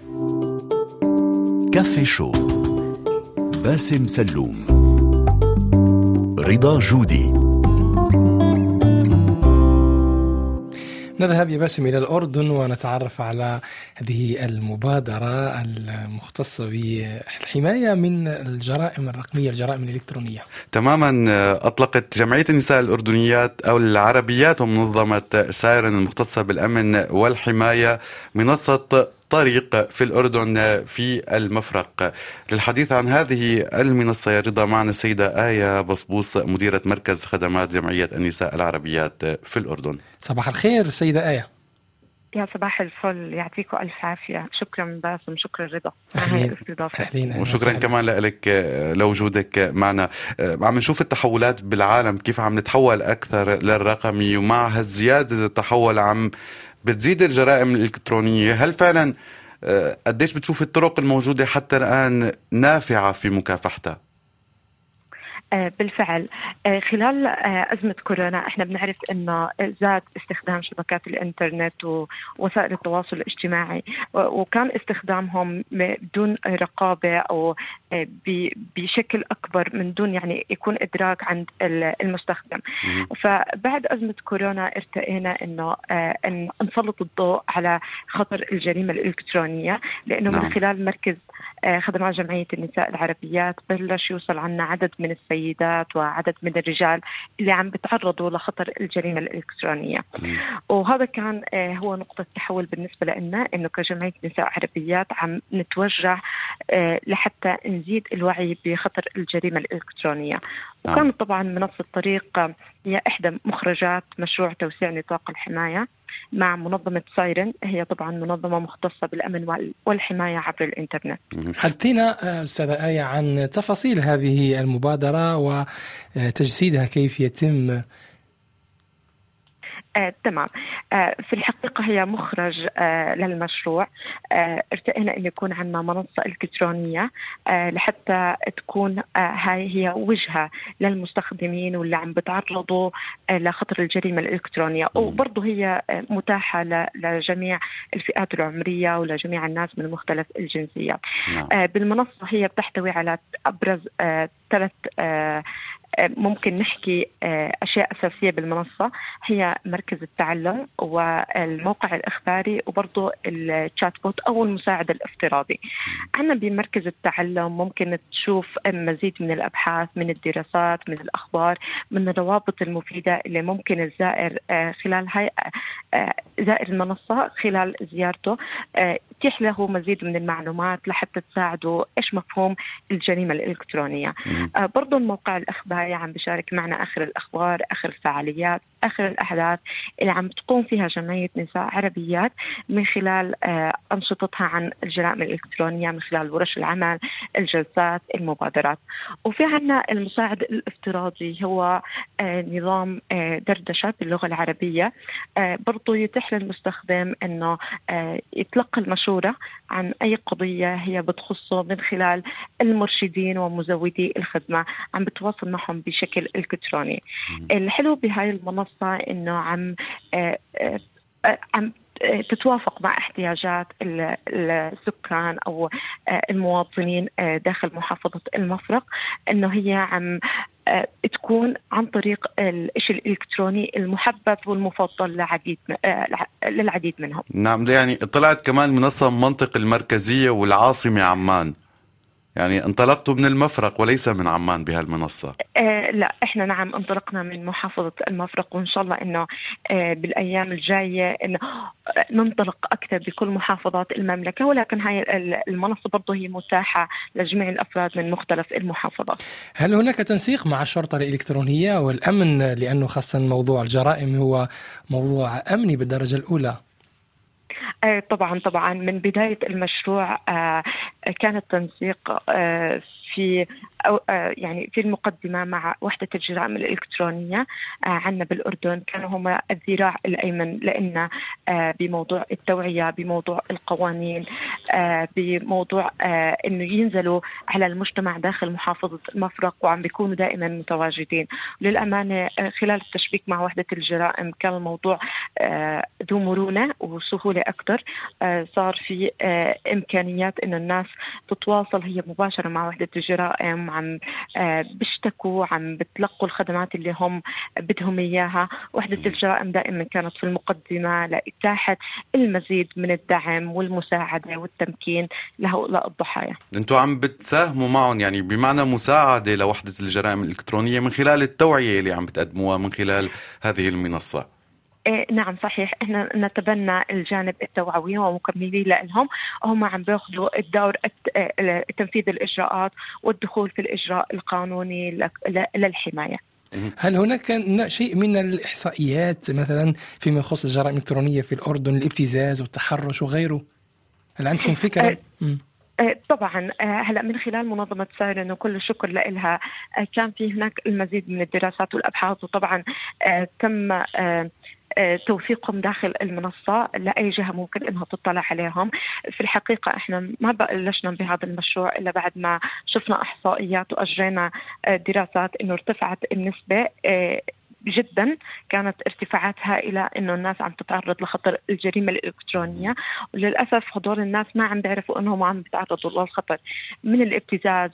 كافي شو باسم سلوم، رضا جودي. نذهب يا باسم إلى الأردن ونتعرف على هذه المبادرة المختصة بالحماية من الجرائم الرقمية، الجرائم الإلكترونية. تماما. أطلقت جمعية النساء الأردنيات أو العربيات ومنظمة سايرن المختصة بالأمن والحماية منصة طريق في الأردن في المفرق. للحديث عن هذه المنصة يا رضا معنا السيدة آية بصبوص، مديرة مركز خدمات جمعية النساء العربيات في الأردن. صباح الخير سيدة آية. يا صباح الفل، يعطيكم ألف عافية. شكرا باسم، شكرا رضا. وشكرا كمان لك لوجودك معنا. عم نشوف التحولات بالعالم، كيف عم نتحول أكثر للرقمي، ومع هالزيادة التحول عم بتزيد الجرائم الإلكترونية. هل فعلا قديش بتشوف الطرق الموجودة حتى الآن نافعة في مكافحتها؟ بالفعل خلال أزمة كورونا احنا بنعرف انه زاد استخدام شبكات الانترنت ووسائل التواصل الاجتماعي، وكان استخدامهم بدون رقابة او بشكل اكبر من دون يعني يكون ادراك عند المستخدم. فبعد أزمة كورونا ارتئينا انه نسلط الضوء على خطر الجريمة الإلكترونية، لانه من خلال مركز خدمات جمعية النساء العربيات بلش يوصل عنا عدد من السيدات وعدد من الرجال اللي عم بتعرضوا لخطر الجريمة الإلكترونية. وهذا كان هو نقطة تحول بالنسبة لنا، إنه كجمعية نساء عربيات عم نتوجه لحتى نزيد الوعي بخطر الجريمة الإلكترونية. وكانت طبعا منصة طريق هي إحدى مخرجات مشروع توسيع نطاق الحماية مع منظمة سايرن، هي طبعا منظمة مختصة بالأمن والحماية عبر الإنترنت. حدثينا أستاذة آية عن تفاصيل هذه المبادرة وتجسيدها، كيف يتم؟ تمام. في الحقيقة هي مخرج للمشروع. ارتئينا أن يكون عندنا منصة إلكترونية لحتى تكون هاي هي وجهة للمستخدمين واللي عم بتعرضوا لخطر الجريمة الإلكترونية، وبرضه هي متاحة لجميع الفئات العمرية ولجميع الناس من مختلف الجنسيات. بالمنصة هي بتحتوي على أبرز 3 ممكن نحكي أشياء أساسية بالمنصة، هي مركز التعلم والموقع الإخباري وبرضو الشات بوت أو المساعد الافتراضي. عنا بمركز التعلم ممكن تشوف مزيد من الأبحاث، من الدراسات، من الأخبار، من الروابط المفيدة اللي ممكن الزائر خلال زائر المنصة خلال زيارته يتيح له مزيد من المعلومات لحتى تساعده إيش مفهوم الجريمة الإلكترونية. برضو الموقع الإخباري عم بشارك معنا آخر الأخبار، آخر الفعاليات، آخر الأحداث اللي عم تقوم فيها جمعية نساء عربيات من خلال أنشطتها عن الجرائم الإلكترونية، من خلال ورش العمل، الجلسات، المبادرات. وفي عنا المساعد الافتراضي، هو نظام دردشة باللغة العربية، برضو يتيح للمستخدم أنه يتلقى المشورة عن أي قضية هي بتخصه من خلال المرشدين ومزودي الخدمة، عم بتواصل معهم بشكل إلكتروني. الحلو بهاي المنصة إنه عم تتوافق مع احتياجات السكان أو المواطنين داخل محافظة المفرق، إنه هي عم تكون عن طريق الشيء الإلكتروني المحبب والمفضل للعديد منهم. نعم، يعني طلعت كمان منصة منطقة المركزية والعاصمة عمان، يعني انطلقتوا من المفرق وليس من عمان بهالمنصة؟ لا، احنا نعم انطلقنا من محافظة المفرق، وان شاء الله انه بالايام الجاية انه ننطلق اكثر بكل محافظات المملكة، ولكن هاي المنصة برضه هي متاحة لجميع الافراد من مختلف المحافظات. هل هناك تنسيق مع الشرطة الإلكترونية والأمن، لأنه خاصة موضوع الجرائم هو موضوع أمني بالدرجة الأولى؟ طبعا من بداية المشروع كان التنسيق في يعني في المقدمة مع وحدة الجرائم الإلكترونية عنا بالأردن، كانوا هم الذراع الأيمن لنا بموضوع التوعية، بموضوع القوانين، بموضوع إنه ينزلوا على المجتمع داخل محافظة المفرق، وعم بيكونوا دائما متواجدين. للأمانة خلال التشبيك مع وحدة الجرائم كان الموضوع ذو مرونة وسهولة أكثر. صار في إمكانيات إنه الناس تتواصل هي مباشرة مع وحدة الجرائم، عم بيشتكوا، عم بتلقوا الخدمات اللي هم بدهم إياها. وحدة الجرائم دائما كانت في المقدمة لإتاحة المزيد من الدعم والمساعدة والتمكين لهؤلاء الضحايا. انتوا عم بتساهموا معهم يعني بمعنى مساعدة لوحدة الجرائم الإلكترونية من خلال التوعية اللي عم بتقدموها من خلال هذه المنصة. نعم صحيح، احنا نتبنى الجانب التوعوي ومكملين لهم، هم عم بياخذوا الدور تنفيذ الإجراءات والدخول في الإجراء القانوني للحماية. هل هناك شيء من الإحصائيات مثلا فيما يخص الجرائم الإلكترونية في الأردن، الابتزاز والتحرش وغيره؟ هل عندكم فكرة؟ طبعا هلا من خلال منظمة سايرن وكل الشكر لها كان في هناك المزيد من الدراسات والأبحاث، وطبعا تم توثيقهم داخل المنصة لأي جهة ممكن إنها تطلع عليهم. في الحقيقة إحنا ما بلشنا بهذا المشروع إلا بعد ما شفنا إحصائيات وأجرينا دراسات إنه ارتفعت النسبة جدا، كانت ارتفاعات هائلة إنه الناس عم تتعرض لخطر الجريمة الإلكترونية. وللأسف هدول الناس ما عم بيعرفوا إنهم عم بيتعرضوا للخطر من الابتزاز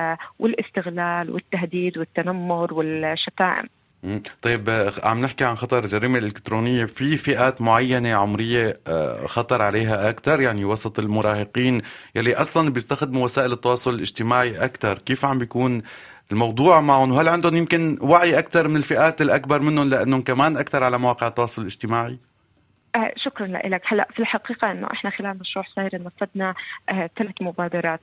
والاستغلال والتهديد والتنمر والشتائم. طيب عم نحكي عن خطر الجريمة الإلكترونية، في فئات معينة عمرية خطر عليها أكثر، يعني وسط المراهقين يلي أصلا بيستخدموا وسائل التواصل الاجتماعي أكثر، كيف عم بيكون الموضوع معهم؟ وهل عندهم يمكن وعي أكثر من الفئات الأكبر منهم لأنهم كمان أكثر على مواقع التواصل الاجتماعي؟ شكرا لك. هلا في الحقيقة إنه إحنا خلال مشروع سايرن نفذنا 3 مبادرات،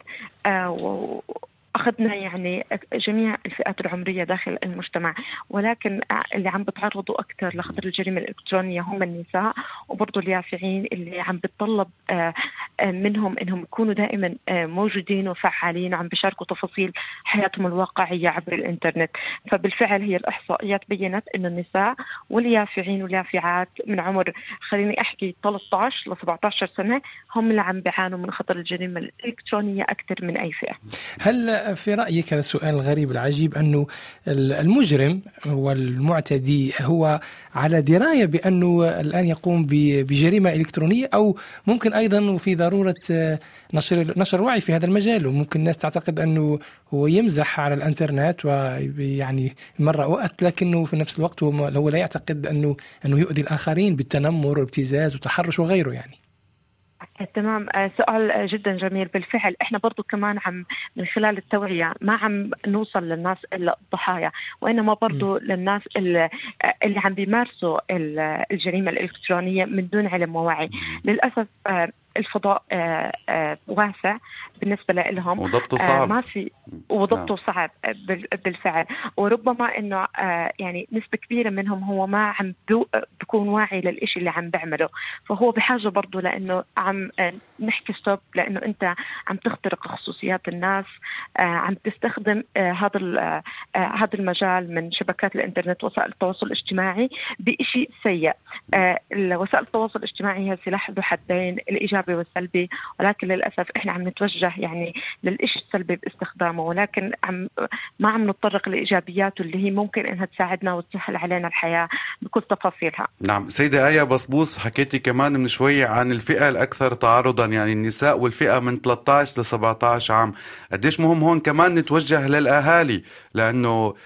أخذنا يعني جميع الفئات العمرية داخل المجتمع، ولكن اللي عم بتعرضوا أكثر لخطر الجريمة الإلكترونية هم النساء، وبرضو اليافعين اللي عم بتطلب منهم إنهم يكونوا دائما موجودين وفعالين وعم بيشاركوا تفاصيل حياتهم الواقعية عبر الإنترنت. فبالفعل هي الإحصائيات بيّنت إنه النساء واليافعين واليافعات من عمر خليني أحكي 13 ل 17 سنة هم اللي عم بيعانوا من خطر الجريمة الإلكترونية أكثر من أي فئة. هل في رأيك هذا السؤال الغريب العجيب أنه المجرم والمعتدي هو على دراية بأنه الآن يقوم بجريمة إلكترونية، أو ممكن أيضا في ضرورة نشر الوعي في هذا المجال، وممكن الناس تعتقد أنه هو يمزح على الإنترنت ويعني مرة وقت، لكنه في نفس الوقت هو لا يعتقد أنه يؤذي الآخرين بالتنمر والابتزاز وتحرش وغيره يعني. تمام، سؤال جدا جميل. بالفعل احنا برضو كمان من خلال التوعية ما عم نوصل للناس الضحايا، وإنما برضو للناس اللي عم بيمارسوا الجريمة الإلكترونية من دون علم ووعي. للأسف الفضاء واسع بالنسبة لهم، وضبطه صعب، ما في وضبطه صعب بالفعل. وربما إنه يعني نسبة كبيرة منهم هو ما عم بيكون واعي للإشي اللي عم بعمله، فهو بحاجة برضو لأنه عم نحكي ستوب، لأنه أنت عم تخترق خصوصيات الناس، عم تستخدم هذا المجال من شبكات الإنترنت وسائل التواصل الاجتماعي بإشي سيء. وسائل التواصل الاجتماعي هي سلاح ذو حدين، الإيجابي والسلبي، ولكن للأسف إحنا عم نتوجه يعني للإشي السلبي باستخدامه، ولكن ما عم نتطرق لإيجابياته اللي هي ممكن إنها تساعدنا وتسهل علينا الحياة بكل تفاصيلها. نعم سيدة آية بصبوص، حكيتي كمان من شوية عن الفئة الأكثر تعرضا يعني النساء والفئة من 13 ل 17 عام، قديش مهم هون كمان نتوجه للأهالي، لأنه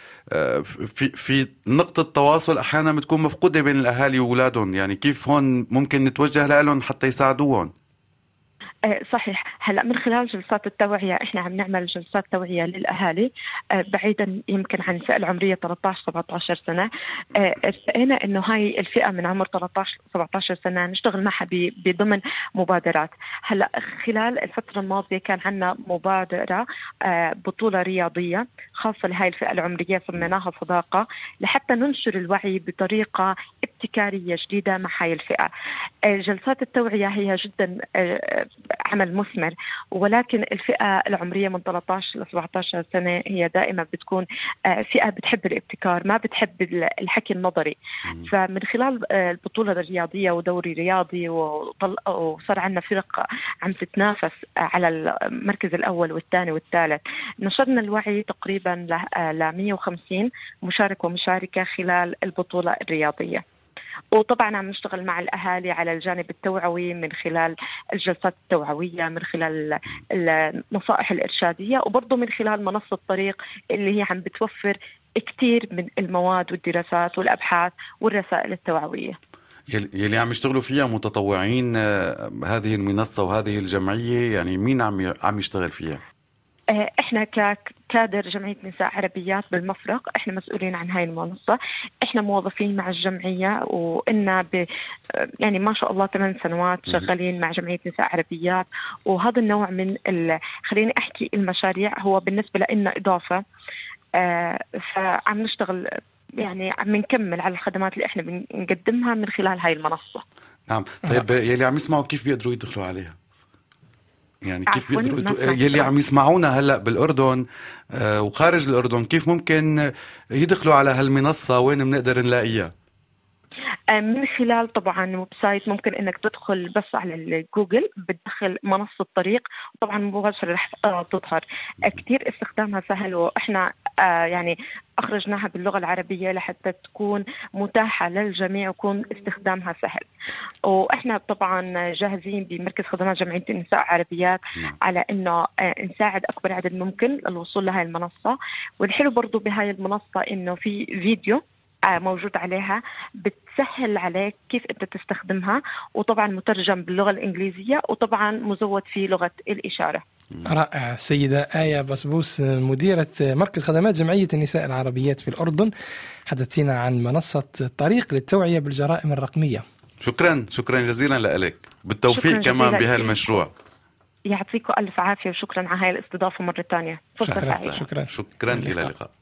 في نقطة تواصل أحيانا بتكون مفقودة بين الأهالي وأولادهم، يعني كيف هون ممكن نتوجه لهم حتى يساعدوهم؟ صحيح. هلا من خلال جلسات التوعية احنا عم نعمل جلسات توعية للأهالي بعيدا يمكن عن الفئة العمرية 13-17 سنة. اتفقنا انه هاي الفئة من عمر 13-17 سنة نشتغل معها بضمن مبادرات. هلا خلال الفترة الماضية كان عندنا مبادرة بطولة رياضية خاصة لهاي الفئة العمرية سميناها صداقة، لحتى ننشر الوعي بطريقة ابتكارية جديدة مع هاي الفئة. جلسات التوعية هي جدا عمل مثمر، ولكن الفئة العمرية من 13 ل 17 سنة هي دائما بتكون فئة بتحب الابتكار، ما بتحب الحكي النظري. فمن خلال البطولة الرياضية ودوري رياضي وصار عندنا فرق عم تتنافس على المركز الأول والثاني والثالث، نشرنا الوعي تقريبا ل 150 مشارك ومشاركة خلال البطولة الرياضية. وطبعا عم نشتغل مع الأهالي على الجانب التوعوي من خلال الجلسات التوعوية، من خلال النصائح الإرشادية، وبرضه من خلال منصة طريق اللي هي عم بتوفر كتير من المواد والدراسات والأبحاث والرسائل التوعوية يلي عم يشتغلوا فيها متطوعين. هذه المنصة وهذه الجمعية يعني مين عم يشتغل فيها؟ احنا ككادر جمعية نساء عربيات بالمفرق احنا مسؤولين عن هاي المنصة. احنا موظفين مع الجمعية، وإنا يعني ما شاء الله 8 سنوات شغالين مع جمعية نساء عربيات. وهذا النوع من خليني احكي المشاريع هو بالنسبة لنا إضافة. فعم نشتغل يعني عم نكمل على الخدمات اللي احنا بنقدمها من خلال هاي المنصة. نعم. طيب يلي عم يسمعوا كيف بيقدروا يدخلوا عليها؟ يعني كيف بيقدروا يلي عم يسمعونا هلأ بالأردن وخارج الأردن كيف ممكن يدخلوا على هالمنصة؟ وين بنقدر نلاقيها؟ من خلال طبعا ويب سايت، ممكن انك تدخل بس على جوجل بتدخل منصة طريق، طبعا مباشرة رح تظهر. كتير استخدامها سهل، واحنا يعني أخرجناها باللغة العربية لحتى تكون متاحة للجميع ويكون استخدامها سهل. وإحنا طبعا جاهزين بمركز خدمات جمعية النساء عربيات على إنه نساعد أكبر عدد ممكن للوصول لهاي المنصة. والحلو برضو بهاي المنصة إنه في فيديو موجود عليها بتسهل عليك كيف أنت تستخدمها، وطبعا مترجم باللغة الإنجليزية، وطبعا مزود في لغة الإشارة. رائع. سيدة آية بسبوس مديرة مركز خدمات جمعية النساء العربيات في الأردن، حدثتنا عن منصة طريق للتوعية بالجرائم الرقمية. شكرا جزيلا لك، بالتوفيق كمان بهالمشروع. يعطيكم ألف عافية، وشكرا على هاي الاستضافة مرة تانية. شكرا. إلى اللقاء.